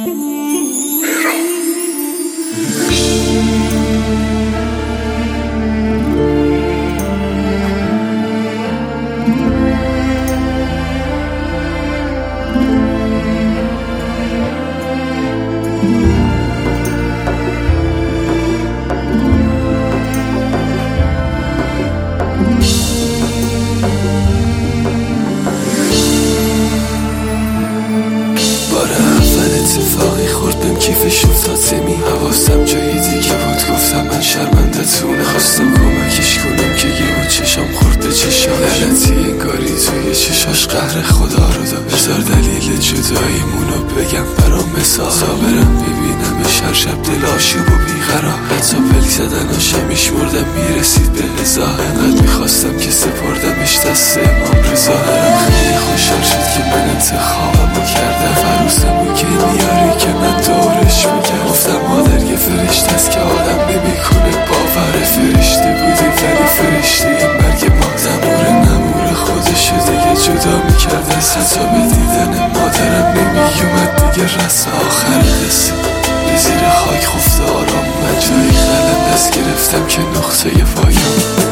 اتفاقی خورد بهم کیفش افتاد سمی حواسم جایی دیگه بود گفتم من شرمندتونه خواستم کمکش کنم که یهو چشام خورد به چشام لعنتی انگاری توی چشاش قهر خدا رو داشت بذار دلیل جداییمونو بگم برام مثال صابرم ببینمش هر شب دل آشوب و بیقرار حتی پلک زدناشم میشمردم میرسید به هزار انقدر میخواستم که سپردمش دست امام رضا خیلی خوشحال شد که من انتخابمو کردم فروسمو که میاری که من دورش میگم گفتم مادر یه فرشته است که آدم نمیکنه باور فرشته بودی ولی فرشته این مرگ ما زمور نمور خودشو دیگه جدا میکرد از حتی به دیدن مادرم نمیومد دیگه رس آخر قصه به زیر خاک خفته آرام من جایی خلم دست گرفتم که نقطه پایام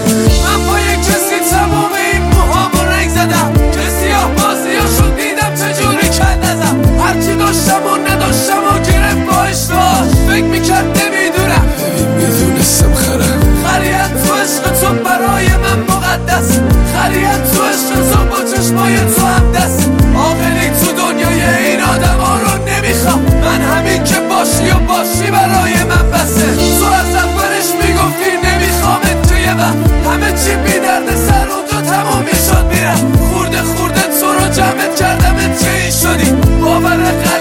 من با یک کسی تمام این موهامو رنگ زدم که سیاه بازیاشو دیدم چجوری کند ازم هرچی داشتم و نداشتم و گرفت با اشتاش فکر میکرد نمیدونم ببین میدونستم خریت تو عشق تو برای من مقدس خریت تو عشق تو با چشمای تو هم دست آخری تو دنیای این آدم ها رو نمیخوام من همین که باشی و باشی برای من بسه تو از اولش میگفتی نمیخوامت توی وقت همه چی بی درد سر اونجا تموم میشد میرم خورده خورده تو رو جمعت کردمت چه این شدی باور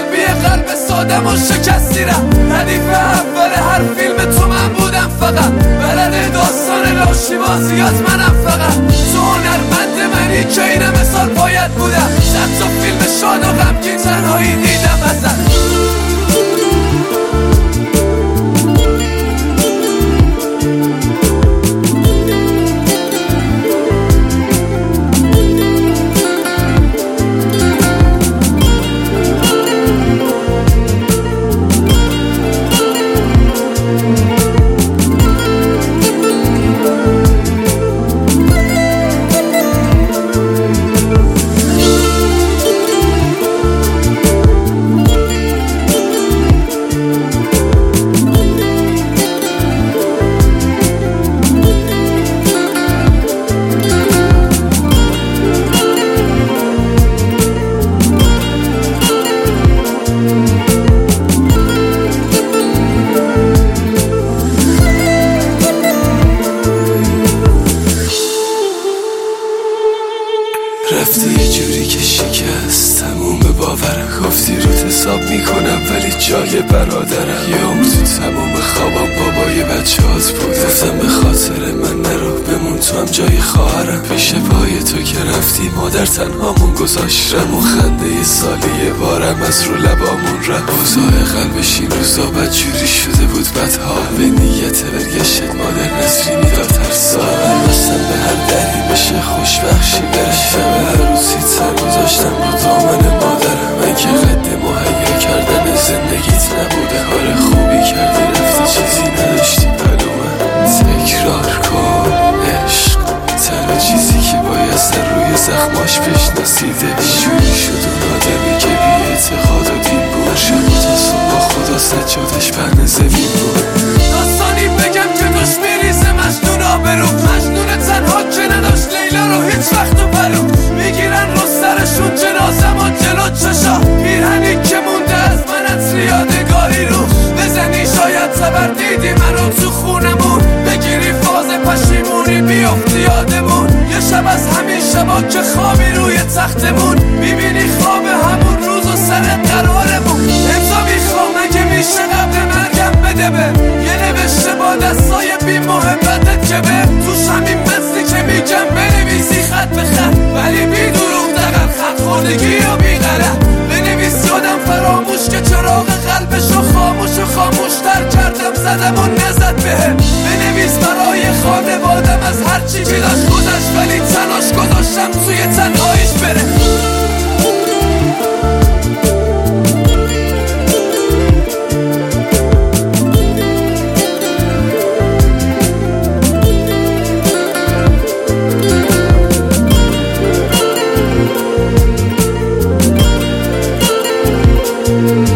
قلب سادم و شکستی رم ردیف اول هر فیلم تو من بودم فقط بلد داستان لاشی بازیات منم فقط تو هنرمند منی که این مثال باید بودم صد تا فیلم شاد و غمگین تنهایی دیدم ازت رفتی یه جوری که شکست تموم باورم گفتی روت حساب میکنم ولی جای برادرم یه عمر تو تموم خوابم بابای بچه هات بود گفتم به خاطر من نرو بمون تو هم جای خواهرم پیش پای تو که رفتی مادر تنهامون گذاشتم و خنده یه سالی یه بارم از رو لبامون رفت اوضاع قلبش این روزا بد جوری شده بود بدها به نیت برگشت مادر نسرینی داد هر سال بستم به هر دری بشه خوشبخشی برشم هر روزی سر گذاشتم رو دامن مادرم من که قد مهیا کردن زندگیت نبوده کار خوبی کردی رفتی چیزی نداشتی معلومه تکرار کن عشق تنها چیزی که باید سر روی زخماش بشناسیده جوری شد اون آدمی که بی اعتقاد و دین بود شب تا صبح خدا سجادش پهن زمین بود داستانی بگم که دوش میریزه مجنون آبرو مجنون تنها که نداشت لیلا رو هیچ وقت و پرو میگیرن رو سرشون جنازم و جلو چشا پیرهنی که مونده از من از یادگاری رو بزنی شاید زبر دیدی منو تو خونمون بگیری فاز پشیمونی بیفتی یادمون یه شب از همین شبا که خوابی روی تختمون میبینی خواب همون روز و سر قرارمون امضا میخوام اگه میشه قبل مرگم بده به یه نوشته با دستای بی محبتت که به توش همین مزدی که میگم بنویسی خط به خط ولی بی دروغ دقل خط خوردگی یا بی غلط بنویس یادم فراموش که چراغ قلبشو خاموشتر کردم زدم و نزد بهم بنویس برای خانوادم از هر چی داشت گذشت ولی تناش گذاشتم توی تنهاییش بره میکنم.